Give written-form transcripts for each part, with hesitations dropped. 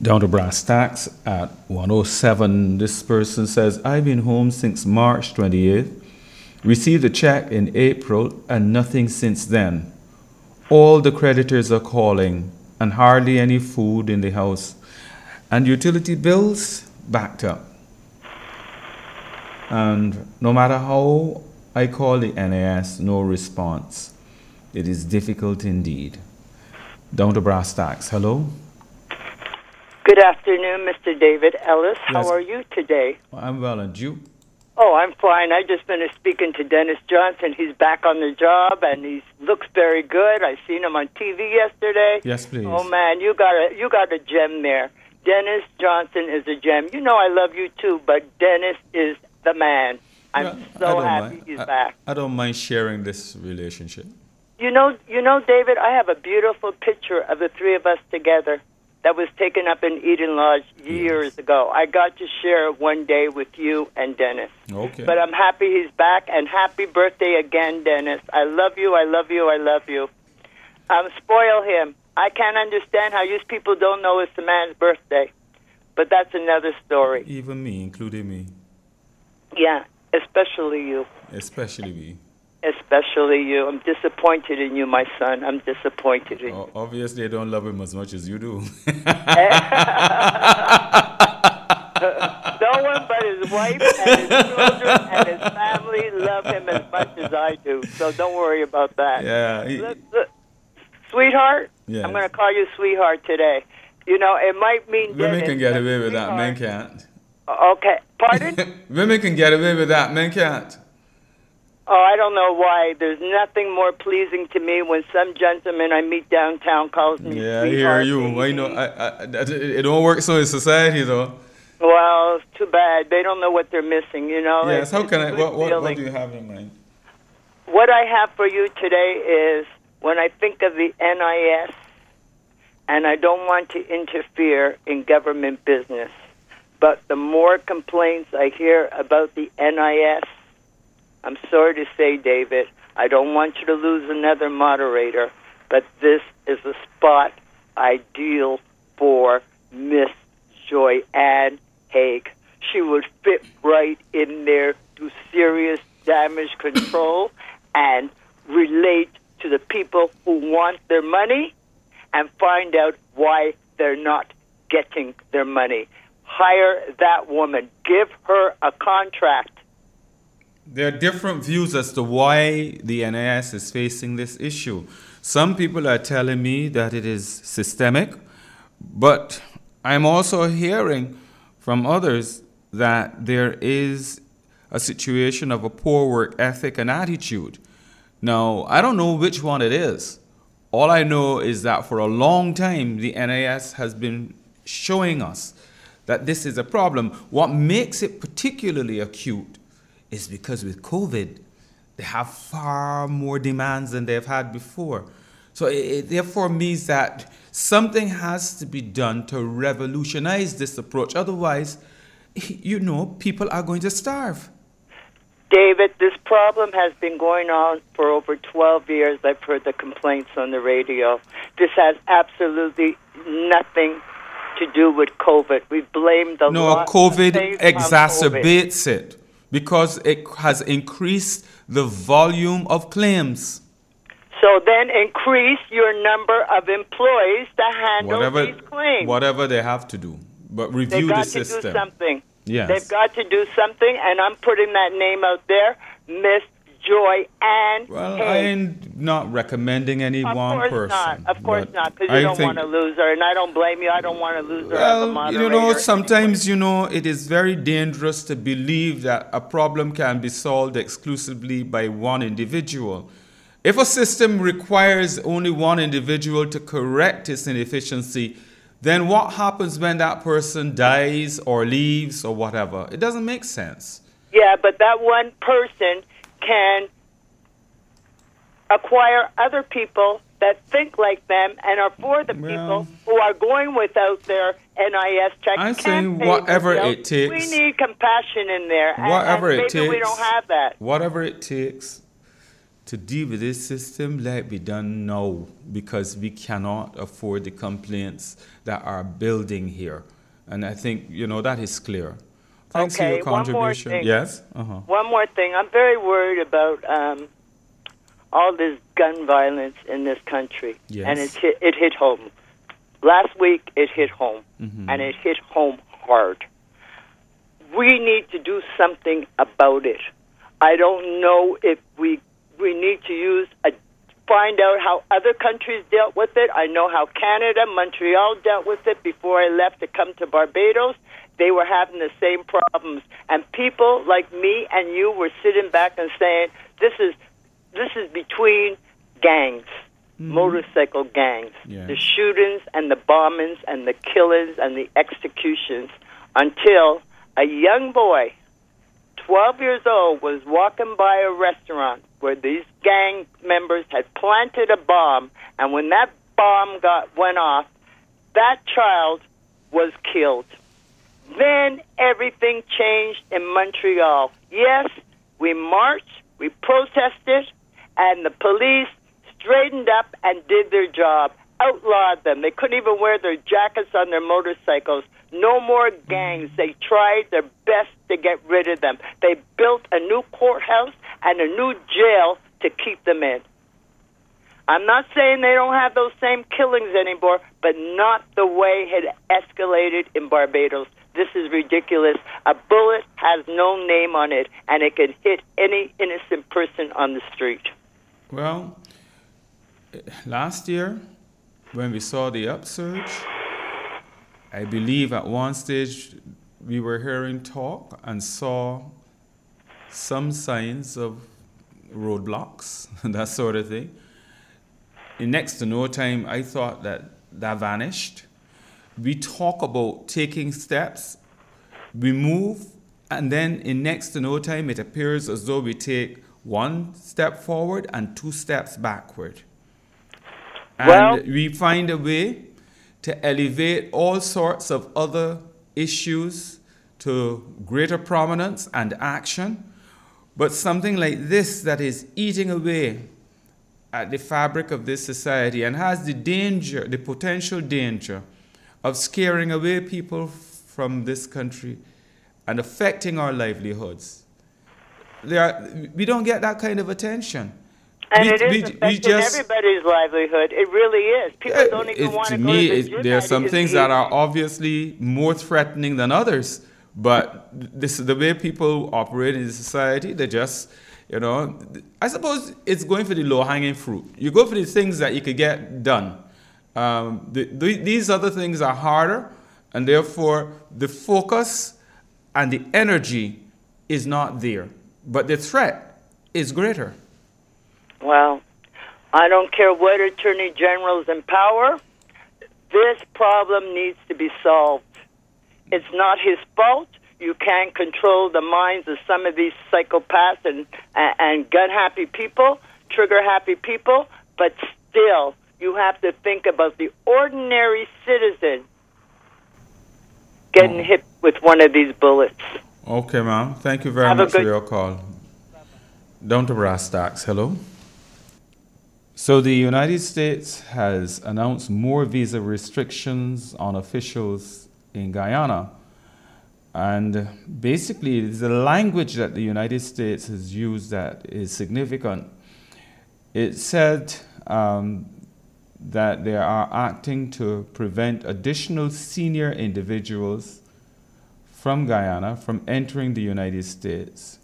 Down to brass tacks at 107. This person says, I've been home since March 28th, received a check in April, and nothing since then. All the creditors are calling, and hardly any food in the house. And utility bills backed up. And no matter how I call the NAS, no response. It is difficult indeed. Down to brass tacks. Hello? Good afternoon, Mr. David Ellis. Yes. How are you today? I'm well, and you? Oh, I'm fine. I just finished speaking to Dennis Johnson. He's back on the job, and he looks very good. I seen him on TV yesterday. Yes, please. Oh man, you got a gem there. Dennis Johnson is a gem. You know I love you too, but Dennis is the man. I'm so happy he's back. I don't mind sharing this relationship. You know, David, I have a beautiful picture of the three of us together that was taken up in Eden Lodge years ago. I got to share it one day with you and Dennis. Okay. But I'm happy he's back, and happy birthday again, Dennis. I love you, I love you, I love you. Spoil him. I can't understand how you people don't know it's the man's birthday. But that's another story. Even me, including me. Yeah, especially you. Especially me. Especially you. I'm disappointed in you, my son. I'm disappointed in you. Obviously, I don't love him as much as you do. No one but his wife and his children and his family love him as much as I do. So don't worry about that. Yeah. Look, sweetheart, Yes. I'm going to call you sweetheart today. You know, it might mean Women Dennis, can get but away with that, men sweetheart- can't. Okay, pardon? Women can get away with that, men can't. Oh, I don't know why. There's nothing more pleasing to me when some gentleman I meet downtown calls me Yeah, I hear sweetheart, you. baby. I know. It don't work so in society, though. Well, it's too bad. They don't know what they're missing, you know? Yes, It's how a can I? good What feeling. do you have in mind? What I have for you today is when I think of the NIS, and I don't want to interfere in government business, but the more complaints I hear about the NIS, I'm sorry to say, David, I don't want you to lose another moderator, but this is a spot ideal for Miss Joy-Ann Haig. She would fit right in there, do serious damage control, and relate to the people who want their money and find out why they're not getting their money. Hire that woman. Give her a contract. There are different views as to why the NIS is facing this issue. Some people are telling me that it is systemic, but I'm also hearing from others that there is a situation of a poor work ethic and attitude. Now, I don't know which one it is. All I know is that for a long time, the NIS has been showing us that this is a problem. What makes it particularly acute is because with COVID, they have far more demands than they've had before. So it therefore means that something has to be done to revolutionize this approach. Otherwise, you know, people are going to starve. David, this problem has been going on for over 12 years. I've heard the complaints on the radio. This has absolutely nothing to do with COVID. We blame the No, COVID exacerbates it because it has increased the volume of claims. So then increase your number of employees to handle these claims. Whatever they have to do, but review the system. They've got to do something. Yes. They've got to do something, and I'm putting that name out there, Miss Joy-Ann Well, Haig. I ain't not recommending any one person. Of course not, because you don't want to lose her, and I don't blame you. I don't want to lose her as a moderator. You know, sometimes, you know, it is very dangerous to believe that a problem can be solved exclusively by one individual. If a system requires only one individual to correct its inefficiency, then what happens when that person dies or leaves or whatever? It doesn't make sense. Yeah, but that one person can acquire other people that think like them and are for the people who are going without their NIS check. I'm saying whatever it takes. We need compassion in there. Whatever and it maybe takes. we don't have that. Whatever it takes to deal with this system, let it be done now, because we cannot afford the complaints that are building here. And I think, that is clear. Thanks for your contribution. One more thing. Yes? One more thing. I'm very worried about all this gun violence in this country. Yes. And it hit home. Last week, it hit home. And it hit home hard. We need to do something about it. I don't know if we need to find out how other countries dealt with it. I know how Canada, Montreal dealt with it before I left to come to Barbados. They were having the same problems. And people like me and you were sitting back and saying, this is between gangs, motorcycle gangs, the shootings and the bombings and the killings and the executions, until a young boy, 12 years old, was walking by a restaurant where these gang members had planted a bomb, and when that bomb went off, that child was killed. Then everything changed in Montreal. Yes, we marched, we protested, and the police straightened up and did their job, outlawed them. They couldn't even wear their jackets on their motorcycles. No more gangs. They tried their best to get rid of them. They built a new courthouse and a new jail to keep them in. I'm not saying they don't have those same killings anymore, but not the way it escalated in Barbados. This is ridiculous. A bullet has no name on it, and it can hit any innocent person on the street. Well, last year, when we saw the upsurge, I believe at one stage we were hearing talk and saw some signs of roadblocks, that sort of thing. In next to no time, I thought that vanished. We talk about taking steps, we move, and then in next to no time, it appears as though we take one step forward and two steps backward. And we find a way to elevate all sorts of other issues to greater prominence and action. But something like this that is eating away at the fabric of this society and has the potential danger of scaring away people from this country and affecting our livelihoods. We don't get that kind of attention. And it is affecting everybody's livelihood. It really is. People don't even want to go to the gym. There are some things that are obviously more threatening than others, but this is the way people operate in society. They just, I suppose it's going for the low-hanging fruit. You go for the things that you could get done. These other things are harder, and therefore the focus and the energy is not there. But the threat is greater. Well, I don't care what attorney general's in power. This problem needs to be solved. It's not his fault. You can't control the minds of some of these psychopaths and gun-happy people, trigger-happy people, but still, you have to think about the ordinary citizen getting hit with one of these bullets. Okay, ma'am. Thank you very much for your call. Down to brass tacks. Hello. So the United States has announced more visa restrictions on officials in Guyana. And basically, the language that the United States has used that is significant. It said that they are acting to prevent additional senior individuals from Guyana from entering the United States.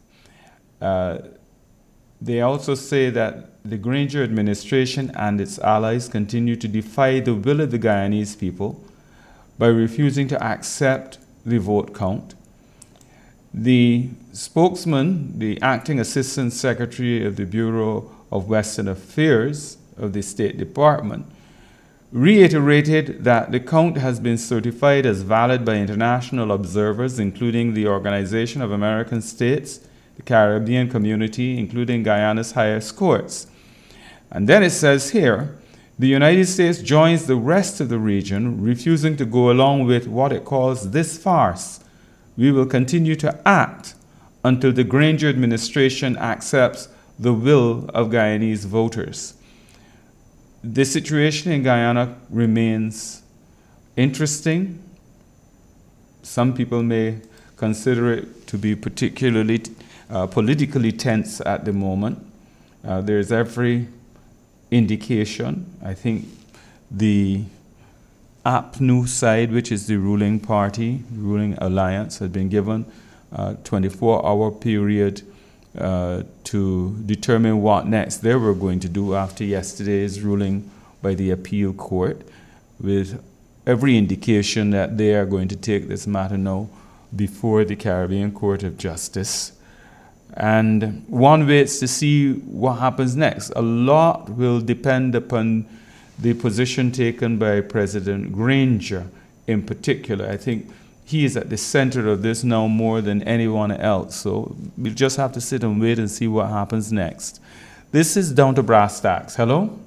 They also say that the Granger administration and its allies continue to defy the will of the Guyanese people by refusing to accept the vote count. The spokesman, the acting assistant secretary of the Bureau of Western Affairs of the State Department, reiterated that the count has been certified as valid by international observers, including the Organization of American States, the Caribbean Community, including Guyana's highest courts. And then it says here, the United States joins the rest of the region, refusing to go along with what it calls this farce. We will continue to act until the Granger administration accepts the will of Guyanese voters. The situation in Guyana remains interesting. Some people may consider it to be particularly politically tense at the moment. There's every indication. I think the APNU side, which is the ruling party, ruling alliance, has been given a 24-hour period to determine what next they were going to do after yesterday's ruling by the appeal court, with every indication that they are going to take this matter now before the Caribbean Court of Justice. And one waits to see what happens next. A lot will depend upon the position taken by President Granger in particular. I think he is at the center of this now more than anyone else. So we'll just have to sit and wait and see what happens next. This is Down to Brass Tacks. Hello?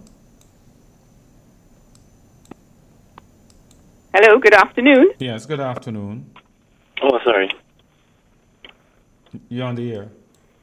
Hello, good afternoon. Yes, good afternoon. Oh, sorry. You're on the air.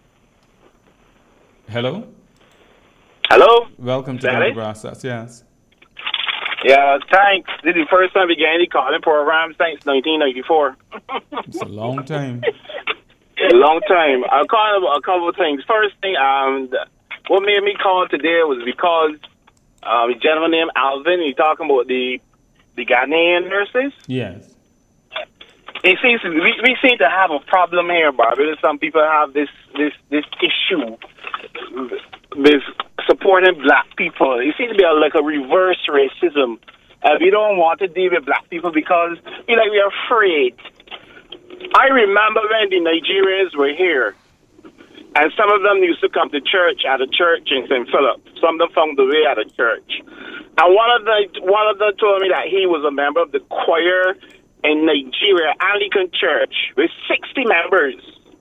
Hello? Hello? Welcome to Down to Brass Tacks, yes. Yeah, thanks. This is the first time we get any calling program since 1994. It's a long time. A long time. I'll call about a couple of things. First thing, what made me call today was because a gentleman named Alvin, he's talking about the Ghanaian nurses. Yes. We seem to have a problem here, Barbados. Some people have this issue with supporting black people. It seems to be like a reverse racism. We don't want to deal with black people because we're afraid. I remember when the Nigerians were here, and some of them used to come to church at a church in St. Philip. Some of them found the way at a church. And one of them told me that he was a member of the choir in Nigeria, Anglican Church, with 60 members.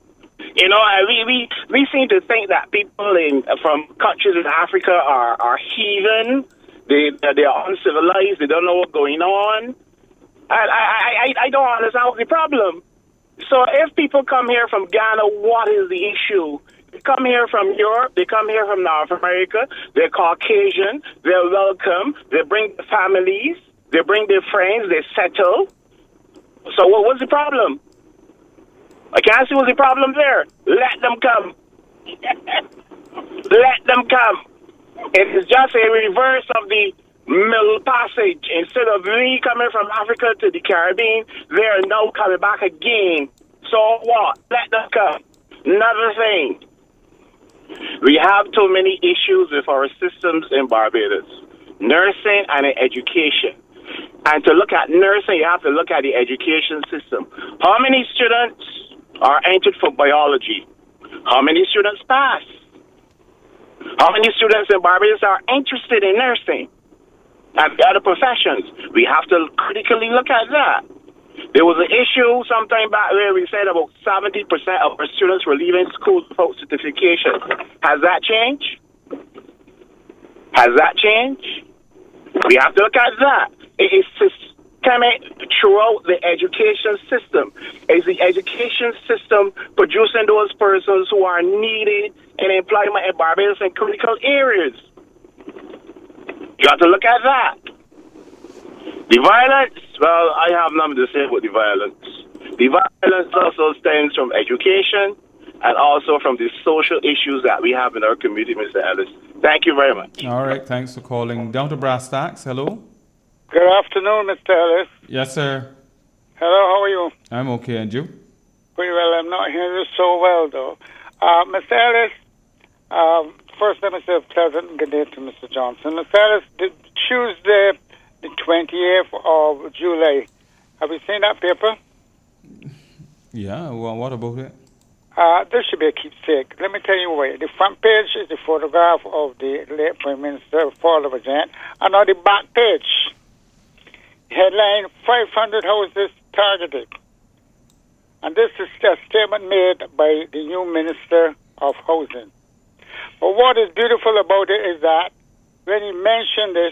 We seem to think that people from countries in Africa are heathen. They are uncivilized. They don't know what's going on. I don't understand what's the problem. So if people come here from Ghana, what is the issue? They come here from Europe. They come here from North America. They're Caucasian. They're welcome. They bring their families. They bring their friends. They settle. So what's the problem? I can't see what's the problem there. Let them come. Let them come. It is just a reverse of the Middle Passage. Instead of we coming from Africa to the Caribbean, they are now coming back again. So what? Let them come. Another thing. We have too many issues with our systems in Barbados. Nursing and education. And to look at nursing, you have to look at the education system. How many students are entered for biology? How many students pass? How many students in Barbados are interested in nursing and other professions? We have to critically look at that. There was an issue sometime back where we said about 70% of our students were leaving school without certification. Has that changed? Has that changed? We have to look at that. It is systemic throughout the education system. Is the education system producing those persons who are needed in employment in Barbados in critical areas? You have to look at that. The violence, well, I have nothing to say about the violence. The violence also stems from education and also from the social issues that we have in our community, Mr. Ellis. Thank you very much. All right, thanks for calling. Down to Brass Tacks, hello? Good afternoon, Mr. Ellis. Yes, sir. Hello, how are you? I'm okay, and you? Pretty well. I'm not hearing you so well, though. Mr. Ellis, first let me say a pleasant good day to Mr. Johnson. Mr. Ellis, Tuesday, the 28th of July, have you seen that paper? Yeah, well, what about it? This should be a keepsake. Let me tell you why. The front page is the photograph of the late Prime Minister, Paul Levergent, and on the back page, headline, 500 houses targeted. And this is a statement made by the new Minister of Housing. But what is beautiful about it is that when he mentioned this,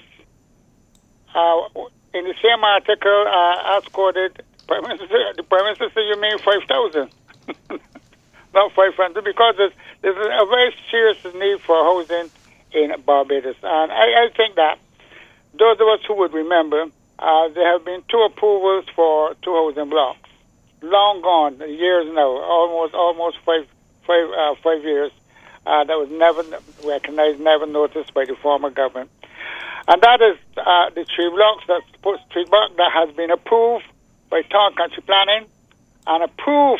in the same article, as quoted, the Prime Minister said, you mean 5,000? not 500, because there's a very serious need for housing in Barbados. And I think that those of us who would remember, there have been 2 approvals for 2 housing blocks. Long gone, years now, almost five years. That was never recognized, never noticed by the former government. And that is the 3 blocks that has been approved by Town Country Planning and approved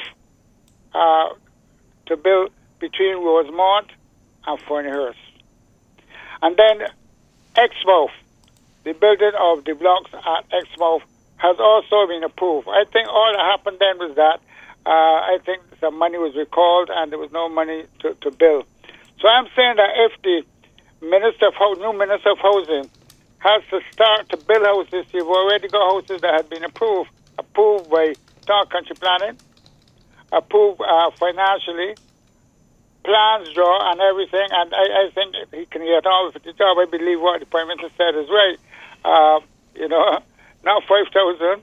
to build between Rosemont and Fernyhurst. And then Exmouth, the building of the blocks at Exmouth has also been approved. I think all that happened then was that I think some money was recalled and there was no money to build. So I'm saying that if the new Minister of Housing has to start to build houses, you've already got houses that have been approved by Town Country Planning, approved financially, plans draw and everything, and I think he can get all of the job. I believe what the Prime Minister said is right. Now 5,000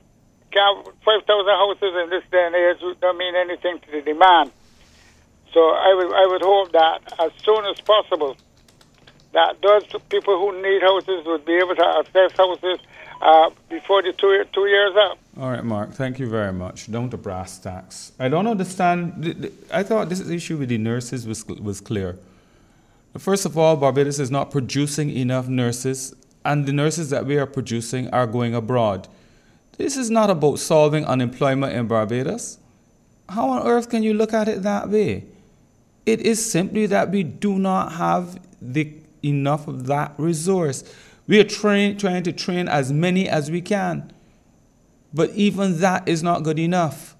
houses in this day and age don't mean anything to the demand. So I would hope that as soon as possible, that those people who need houses would be able to access houses before the 2 years up. All right, Mark, thank you very much. Down to brass tacks. I don't understand. I thought this issue with the nurses was clear. First of all, Barbados is not producing enough nurses, and the nurses that we are producing are going abroad. This is not about solving unemployment in Barbados. How on earth can you look at it that way? It is simply that we do not have enough of that resource. We are trying to train as many as we can, but even that is not good enough.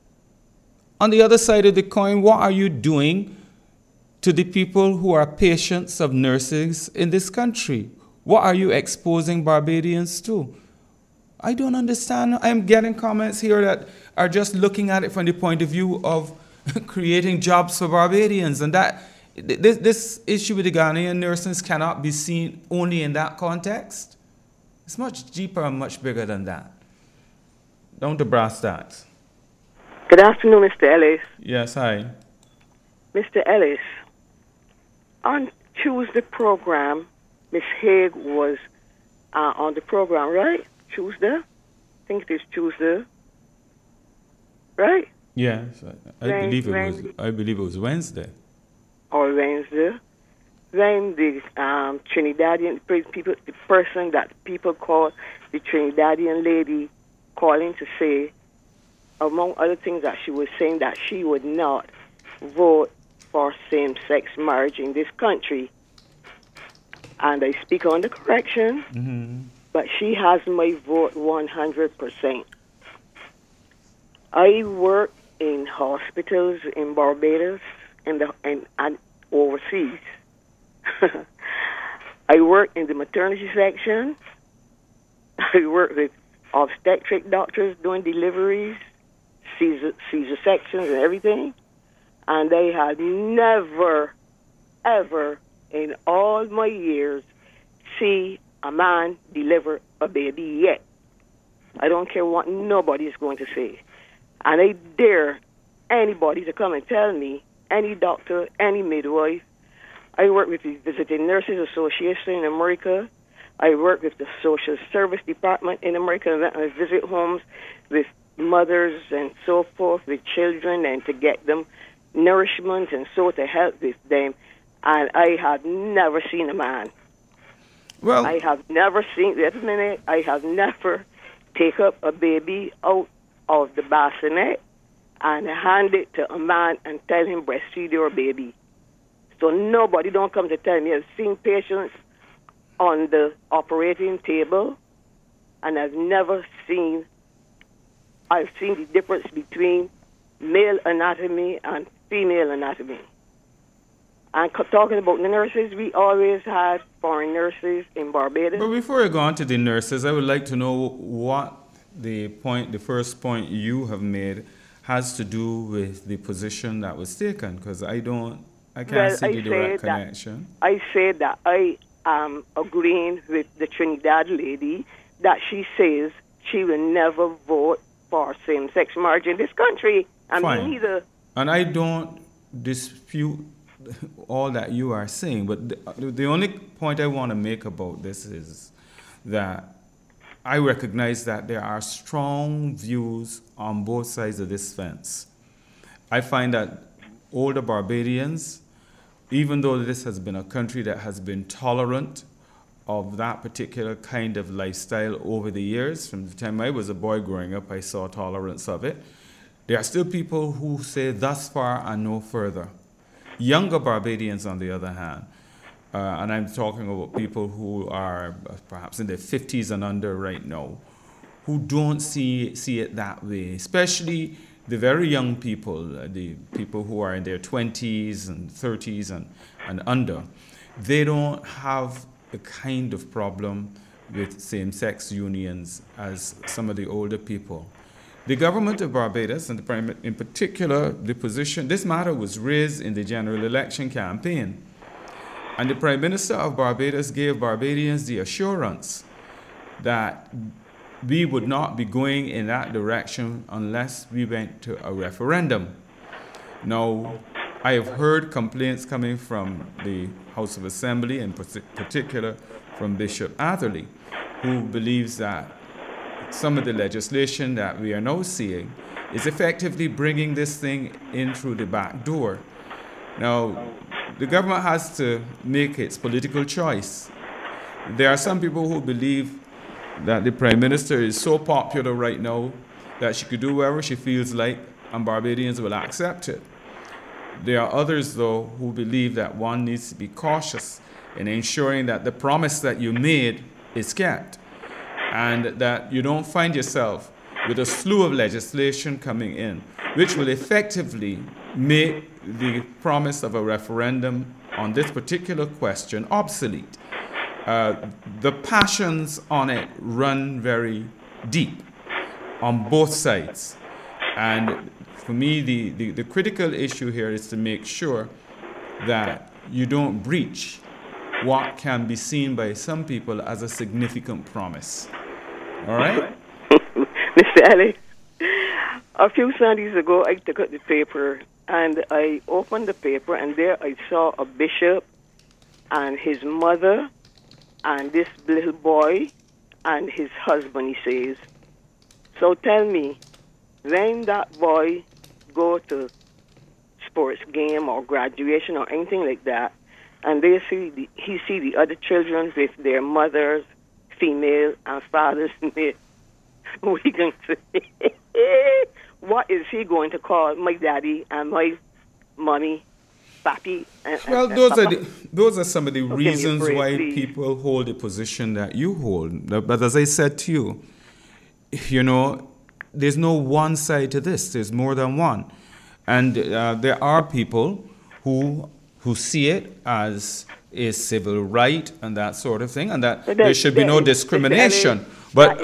On the other side of the coin, what are you doing to the people who are patients of nurses in this country? What are you exposing Barbadians to? I don't understand. I'm getting comments here that are just looking at it from the point of view of creating jobs for Barbadians, and that this issue with the Ghanaian nurses cannot be seen only in that context. It's much deeper and much bigger than that. Down to brass tacks. Good afternoon, Mr. Ellis. Yes, hi. Mr. Ellis, on Tuesday program, Miss Haig was on the program, right? Tuesday? I think it is Tuesday. Right? Yes, I believe it was Wednesday. Or Wednesday. Then the Trinidadian people, the person that people call the Trinidadian lady, calling to say, among other things, that she was saying that she would not vote for same-sex marriage in this country. And I speak on the correction, but she has my vote 100%. I work in hospitals in Barbados and overseas. I work in the maternity section. I work with obstetric doctors doing deliveries, Caesar sections and everything. And I had never, ever in all my years see a man deliver a baby yet. I don't care what nobody is going to say. And I dare anybody to come and tell me, any doctor, any midwife. I work with the Visiting Nurses Association in America. I work with the Social Service Department in America, and I visit homes with mothers and so forth, with children, and to get them nourishment and so to help with them. And I have never seen a man. Well, I have never seen, wait a minute, I have never take up a baby out of the bassinet and hand it to a man and tell him breastfeed your baby. So nobody don't come to tell me. I've seen patients on the operating table, and I've seen the difference between male anatomy and female anatomy. And talking about the nurses, we always had foreign nurses in Barbados. But before I go on to the nurses, I would like to know what the first point you have made has to do with the position that was taken, because I can't see the direct connection. I said that I am agreeing with the Trinidad lady that she says she will never vote for same-sex marriage in this country. Fine. Me neither. And I don't dispute all that you are saying, but the only point I want to make about this is that I recognize that there are strong views on both sides of this fence. I find that older Barbadians, even though this has been a country that has been tolerant of that particular kind of lifestyle over the years, from the time I was a boy growing up, I saw tolerance of it. There are still people who say thus far and no further. Younger Barbadians, on the other hand, and I'm talking about people who are perhaps in their 50s and under right now, who don't see it that way, especially the very young people, the people who are in their 20s and 30s and under. They don't have the kind of problem with same-sex unions as some of the older people. The government of Barbados, and in particular, the position, this matter was raised in the general election campaign. And the Prime Minister of Barbados gave Barbadians the assurance that we would not be going in that direction unless we went to a referendum. Now, I have heard complaints coming from the House of Assembly, in particular from Bishop Atherley, who believes that some of the legislation that we are now seeing is effectively bringing this thing in through the back door. Now, the government has to make its political choice. There are some people who believe that the Prime Minister is so popular right now that she could do whatever she feels like and Barbadians will accept it. There are others, though, who believe that one needs to be cautious in ensuring that the promise that you made is kept, and that you don't find yourself with a slew of legislation coming in, which will effectively make the promise of a referendum on this particular question obsolete. The passions on it run very deep on both sides. And for me, the critical issue here is to make sure that you don't breach what can be seen by some people as a significant promise. All right? Mr. Alex, a few Sundays ago, I took out the paper and I opened the paper, and there I saw a bishop and his mother and this little boy and his husband, he says. So tell me, when that boy go to sports game or graduation or anything like that, and he see the other children with their mothers, female, and fathers, we can say, what is he going to call my daddy and my mommy, papi? Well, those are some of the reasons why people hold the position that you hold. But as I said to you, there's no one side to this. There's more than one. And there are people who see it as a civil right and that sort of thing, and that there should be no discrimination. But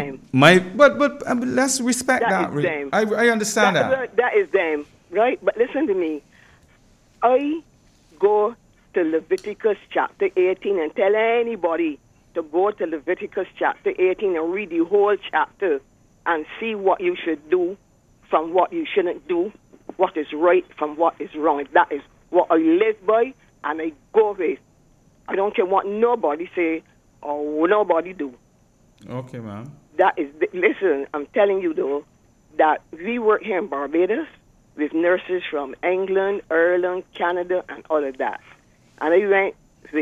let's respect that. I understand that. That is them, right? But listen to me. I go to Leviticus chapter 18 and tell anybody to go to Leviticus chapter 18 and read the whole chapter and see what you should do from what you shouldn't do, what is right from what is wrong. That is what I live by, and I go with. I don't care what nobody say or nobody do. Okay, ma'am. Listen, I'm telling you, though, that we work here in Barbados with nurses from England, Ireland, Canada, and all of that. And I went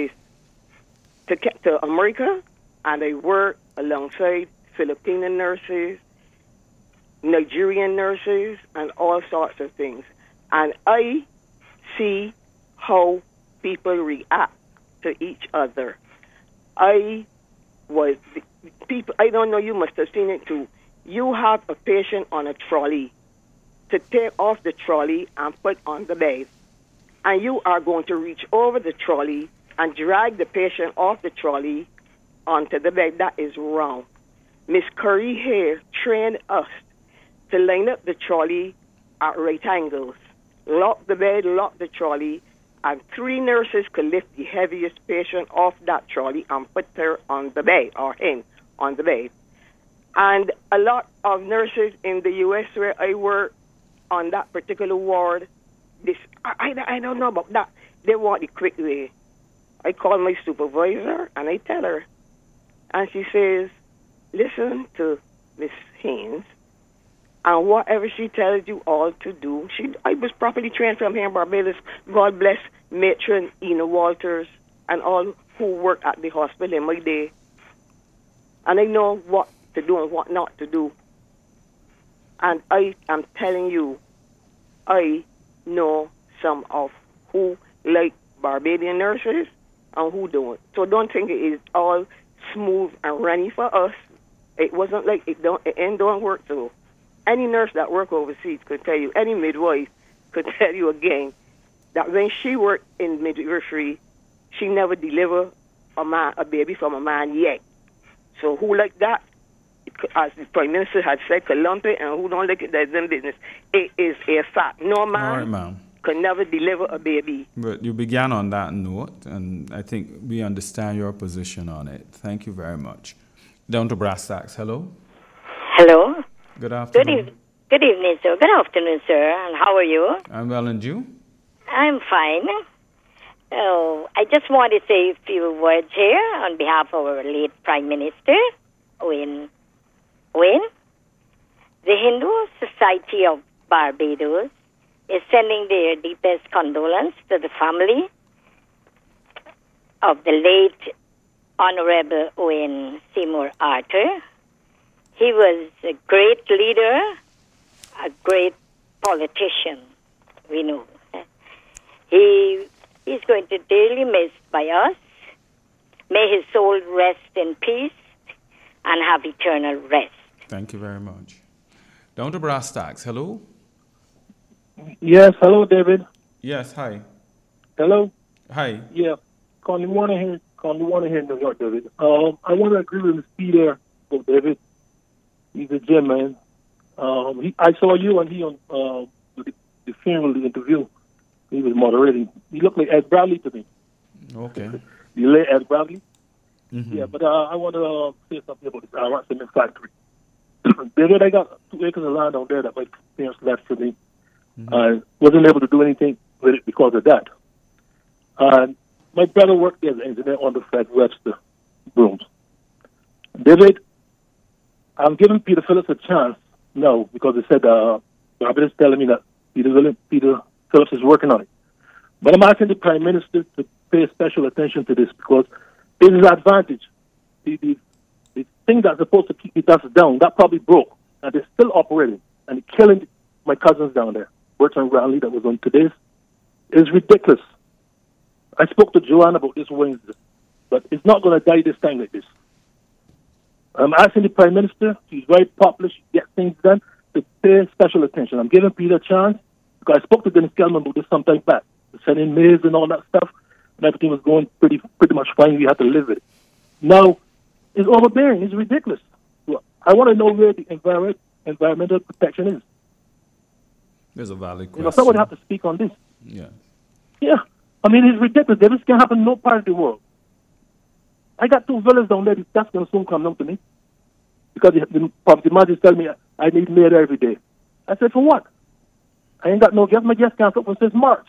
to America, and I worked alongside Filipino nurses, Nigerian nurses, and all sorts of things. And I see how people react to each other. I don't know, you must have seen it too. You have a patient on a trolley to take off the trolley and put on the bed. And you are going to reach over the trolley and drag the patient off the trolley onto the bed. That is wrong. Miss Curry here trained us to line up the trolley at right angles, lock the bed, lock the trolley, and 3 nurses could lift the heaviest patient off that trolley and put her on the bed, or him on the bed. And a lot of nurses in the U.S. where I work on that particular ward, this. I don't know about that. They want the quick way. I call my supervisor and I tell her, and she says, "Listen to Miss Haynes, and whatever she tells you all to do." I was properly trained from here in Barbados. God bless Matron Ina Walters and all who work at the hospital in my day, and I know what to do and what not to do. And I am telling you, I know some of who like Barbadian nurses and who don't. So don't think it is all smooth and runny for us. It wasn't like it don't work. So any nurse that work overseas could tell you, any midwife could tell you again, that when she worked in midwifery, she never delivered a baby from a man yet. So who like that? As the Prime Minister had said, Columbia, and who don't like it, that's their business. It is a fact. No man All right, ma'am. can never deliver a baby. But you began on that note, and I think we understand your position on it. Thank you very much. Down to brass tacks. Hello. Hello. Good afternoon. Good evening, sir. Good afternoon, sir. And how are you? I'm well, and you? I'm fine. Oh, I just want to say a few words here on behalf of our late Prime Minister, Wayne. The Hindu Society of Barbados is sending their deepest condolence to the family of the late Honorable Owen Seymour Arthur. He was a great leader, a great politician, we know. He's going to dearly missed by us. May his soul rest in peace and have eternal rest. Thank you very much. Down to brass tacks. Hello. Yes, hello, David. Yes, hi. Hello. Hi. Yeah, Conley Warner here in New York, David. I want to agree with Ms. Peter, David. He's a gem, man. I saw you and he on the funeral interview. He was moderating. He looked like Ed Bradley to me. Okay. The late Ed Bradley. Mm-hmm. Yeah, but I want to say something about this Iraq Cement factory. David, I got 2 acres of land down there that my parents left for me. Mm-hmm. I wasn't able to do anything with it because of that. And my brother worked there as an engineer on the Fred Webster brooms. David, I'm giving Peter Phillips a chance now because they said Robert is telling me that Peter Phillips is working on it. But I'm asking the Prime Minister to pay special attention to this because it is an advantage. The thing that's supposed to keep the dust down, that probably broke. And they're still operating. And they're killing my cousins down there. Bertrand Brownlee, that was on today's. It's ridiculous. I spoke to Joanne about this Wednesday. But it's not going to die this time like this. I'm asking the Prime Minister, she's very popular, she gets things done, to pay special attention. I'm giving Peter a chance, because I spoke to Dennis Kelman about this some time back. Sending mails and all that stuff, and everything was going pretty much fine. We had to live with it. Now, it's overbearing. It's ridiculous. I want to know where the environmental protection is. There's a valid question. Someone have to speak on this. Yeah. Yeah. I mean, it's ridiculous. This can happen in no part of the world. I got 2 villas down there. That's going to soon come down to me. Because the property manager tell me I need maid every day. I said, for what? I ain't got no guests. My guests can't open since March.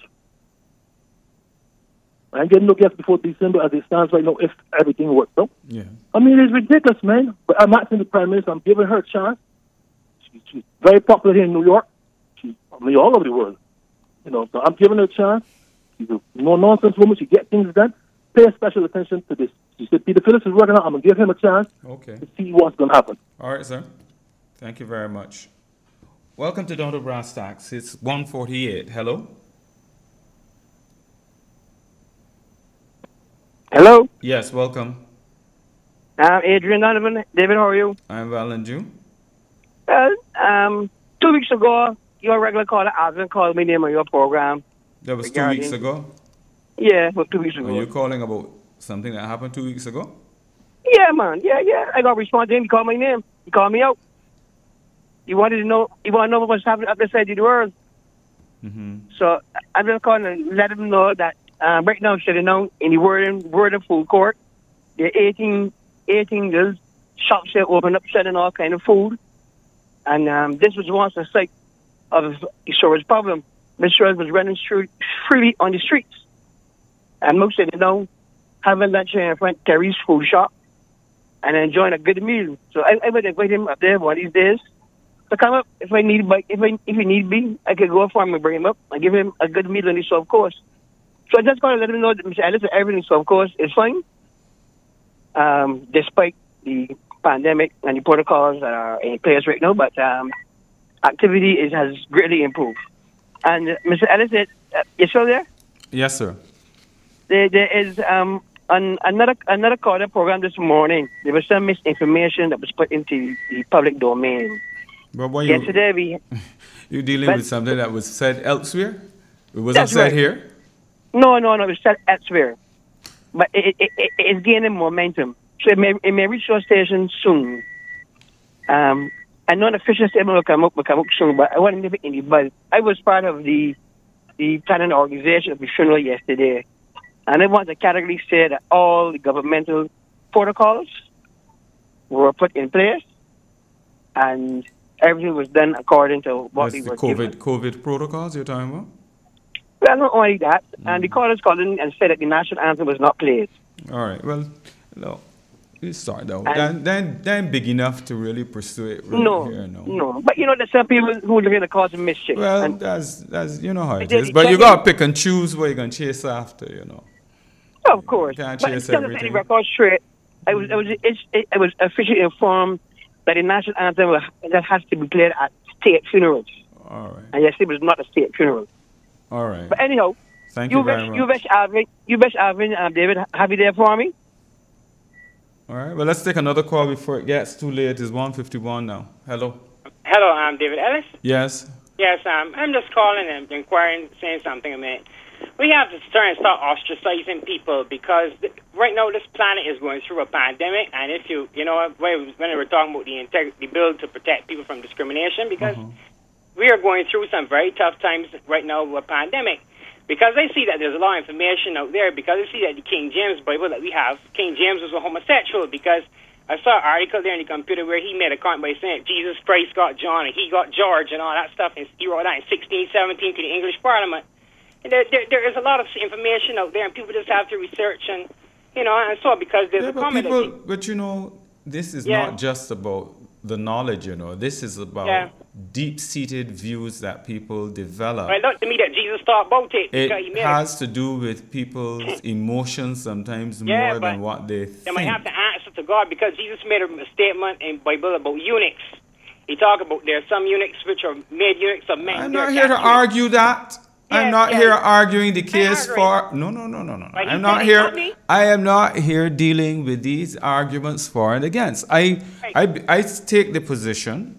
I ain't getting no guests before December as it stands right now if everything works out. Yeah. I mean, it's ridiculous, man. But I'm asking the Prime Minister, I'm giving her a chance. She's very popular here in New York. She's all over the world. So I'm giving her a chance. She's a no-nonsense woman. She gets things done. Pay special attention to this. She said, Peter Phillips is working on it. I'm going to give him a chance to see what's going to happen. All right, sir. Thank you very much. Welcome to Down to Brass Tacks. It's 1:48. Hello? Hello? Yes, welcome. I'm Adrian Donovan. David, how are you? I'm well, and you? 2 weeks ago, your regular caller, Aslan, called my name on your program. That was 2 weeks ago? Yeah, about 2 weeks ago. Are you calling about something that happened 2 weeks ago? Yeah, man. Yeah. I got a response to him. He called my name. He called me out. He wanted to know what's happening up the side of the world. Mm-hmm. So I'm just calling and let him know that right now, sitting down in the Worden food court, there are 18 girls, shops there open up, selling all kind of food. And this was once a site of the storage problem. Mr. was running freely on the streets. And most of them having lunch in front of Terry's food shop and enjoying a good meal. So I would invite him up there one of these days to come up. If he need be, I could go for him and bring him up and give him a good meal on the South Coast. So I just got to let him know that Mr. Ellis, everything South Coast is fine, despite the pandemic and the protocols that are in place right now. But activity has greatly improved. And Mr. Ellis, you still there? Yes, sir. There is another caller program this morning. There was some misinformation that was put into the public domain. But what yesterday you're dealing with something that was said elsewhere? It wasn't said here? No, it was said elsewhere. But it's gaining momentum. So it may reach your station soon. I know an official statement will come up soon, but I want to leave it in the buzz. I was part of the planning organization of the funeral yesterday. And I want to categorically say that all the governmental protocols were put in place and everything was done according to what we were given. COVID protocols you're talking about? Well, not only that. And the callers called in and said that the national anthem was not played. All right. Well, no. You start though. Then big enough to really pursue it. No. But there's some people who are going to cause mischief. Well, that's how it is. But you got to pick and choose what you're going to chase after, Of course. You can't but chase everything. But record straight, I was officially informed that the national anthem that has to be played at state funerals. All right. And yes, it was not a state funeral. All right. But anyhow, thank you very much. You best Alvin and David, have you there for me? All right. Well, let's take another call before it gets too late. It's 1:51 now. Hello. Hello, I'm David Ellis. Yes. Yes, I'm just calling and inquiring, saying something a minute. We have to start ostracizing people because right now this planet is going through a pandemic, and if when we were talking about the bill to protect people from discrimination, because we are going through some very tough times right now with a pandemic. Because I see that there's a lot of information out there, because I see that the King James Bible that we have, King James was a homosexual, because I saw an article there in the computer where he made a comment by saying Jesus Christ got John and he got George and all that stuff, and he wrote that in 1617 to the English Parliament. And there is a lot of information out there, and people just have to research and so because there's a comment. But this is not just about the knowledge, This is about deep-seated views that people develop. Well, it looked to me that Jesus thought about it. It has to do with people's emotions sometimes more than what they think. They might have to answer to God, because Jesus made a statement in the Bible about eunuchs. He talked about there are some eunuchs which are made eunuchs of men. I'm not here to argue that. I'm not here arguing the case for... No. I'm not here. I am not here dealing with these arguments for and against. I take the position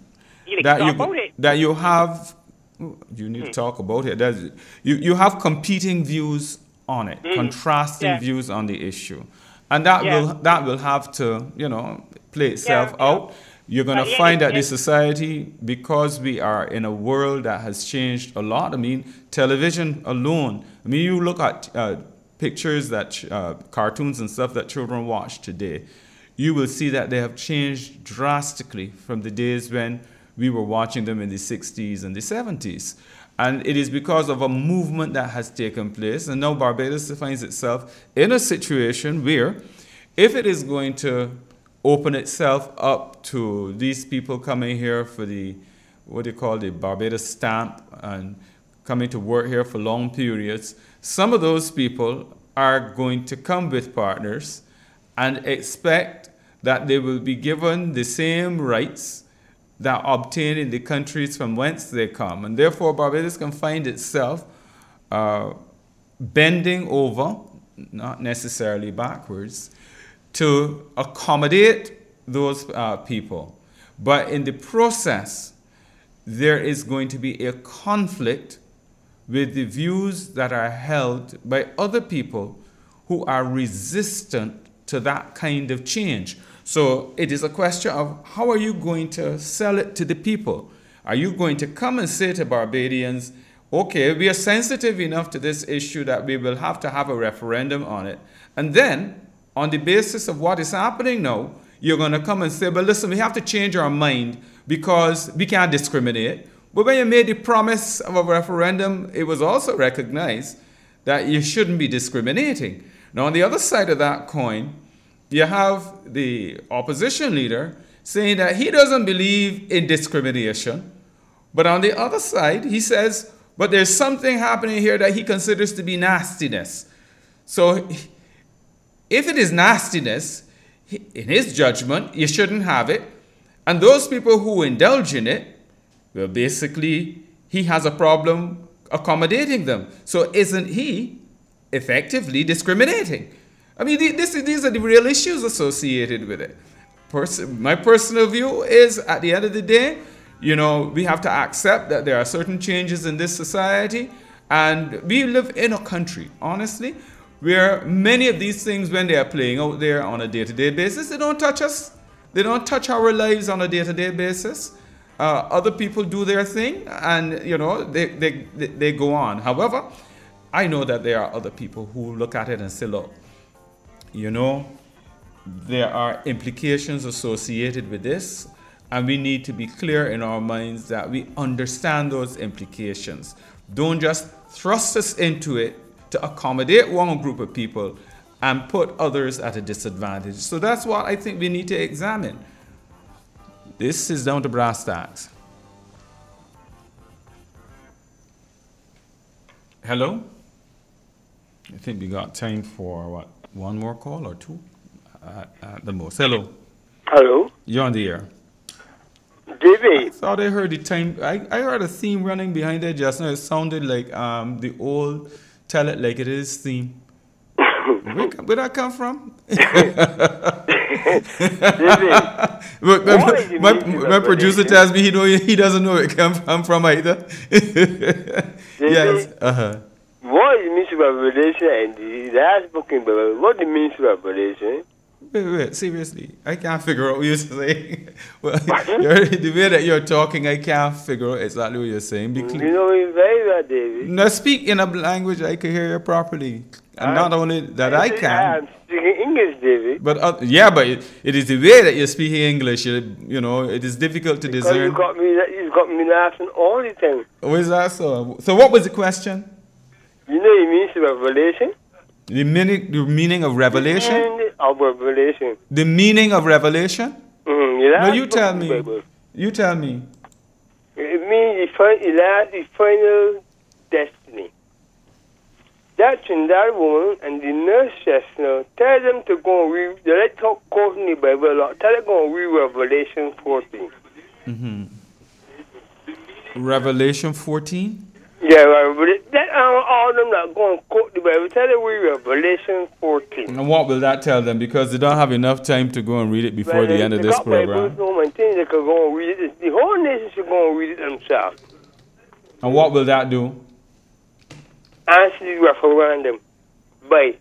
that you have... You need to talk about it. You have competing views on it, contrasting views on the issue. And that will have to, play itself out. You're going to find that the society, because we are in a world that has changed a lot. I mean, television alone. I mean, you look at pictures cartoons and stuff that children watch today. You will see that they have changed drastically from the days when we were watching them in the 60s and the 70s. And it is because of a movement that has taken place. And now Barbados finds itself in a situation where, if it is going to open itself up to these people coming here for the Barbados stamp and coming to work here for long periods, some of those people are going to come with partners and expect that they will be given the same rights that are obtained in the countries from whence they come. And therefore, Barbados can find itself bending over, not necessarily backwards, to accommodate those people. But in the process, there is going to be a conflict with the views that are held by other people who are resistant to that kind of change. So it is a question of, how are you going to sell it to the people? Are you going to come and say to Barbadians, okay, we are sensitive enough to this issue that we will have to have a referendum on it, and then on the basis of what is happening now, you're going to come and say, well, listen, we have to change our mind because we can't discriminate. But when you made the promise of a referendum, it was also recognized that you shouldn't be discriminating. Now, on the other side of that coin, you have the opposition leader saying that he doesn't believe in discrimination. But on the other side, he says, but there's something happening here that he considers to be nastiness. So if it is nastiness, in his judgment, you shouldn't have it. And those people who indulge in it, well, basically, he has a problem accommodating them. So isn't he effectively discriminating? I mean, these are the real issues associated with it. My personal view is, at the end of the day, we have to accept that there are certain changes in this society, and we live in a country, honestly, where many of these things, when they are playing out there on a day-to-day basis, they don't touch us. They don't touch our lives on a day-to-day basis. Other people do their thing, and they go on. However, I know that there are other people who look at it and say, look, there are implications associated with this, and we need to be clear in our minds that we understand those implications. Don't just thrust us into it to accommodate one group of people and put others at a disadvantage. So that's what I think we need to examine. This is down to brass tacks. Hello? I think we got time for, one more call or two at the most. Hello? Hello? You're on the air. David. I thought I heard the time. I heard a theme running behind there just now. It sounded like the old Tell It Like It Is theme. Where that come from? my producer tells me he doesn't know where it come from either. Yes. What means revelation and the last book in Bible? What means revelation? Wait, seriously, I can't figure out what you're saying. Well, the way that you're talking, I can't figure out exactly what you're saying. You know me very well, David. Now speak in a language I can hear you properly. And not only that I can. I'm speaking English, David. But but it is the way that you're speaking English. It is difficult to discern. You got me laughing all the time. Oh, is that so? So what was the question? You know it means revelation. The meaning of revelation? The meaning of revelation. The meaning of revelation? No, you tell me. You tell me. It means the final destiny. That's in that woman and the nurse just now. Tell them to go and read. Let's talk quoting the Bible a lot. Tell them to go and read Revelation 14. Revelation 14? Yeah, all of them that go and quote the Bible. Tell them read Revelation 14. And what will that tell them? Because they don't have enough time to go and read it before the end of this program. They can go and read it. The whole nation should go and read it themselves. And what will that do? Answer the referendum. Bye.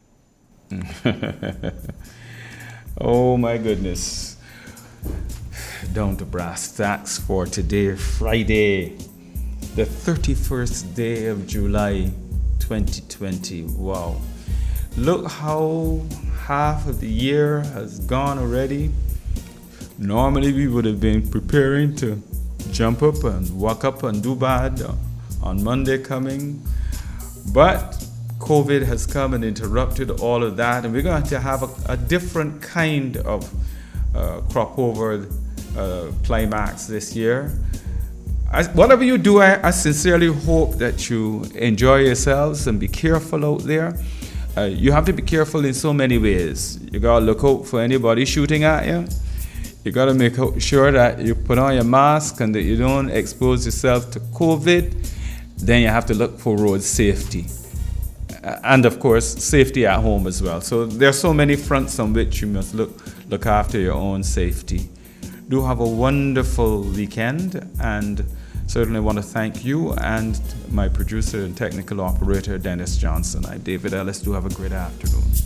Oh my goodness. Down to brass tacks for today, Friday, the 31st day of July 2020. Wow. Look how half of the year has gone already. Normally we would have been preparing to jump up and walk up and do bad on Monday coming. But COVID has come and interrupted all of that, and we're going to have a different kind of crop over climax this year. Whatever you do, I sincerely hope that you enjoy yourselves and be careful out there. You have to be careful in so many ways. You got to look out for anybody shooting at you. You got to make sure that you put on your mask and that you don't expose yourself to COVID. Then you have to look for road safety. And of course, safety at home as well. So there are so many fronts on which you must look after your own safety. Do have a wonderful weekend, and certainly want to thank you and my producer and technical operator, Dennis Johnson. I'm David Ellis. Do have a great afternoon.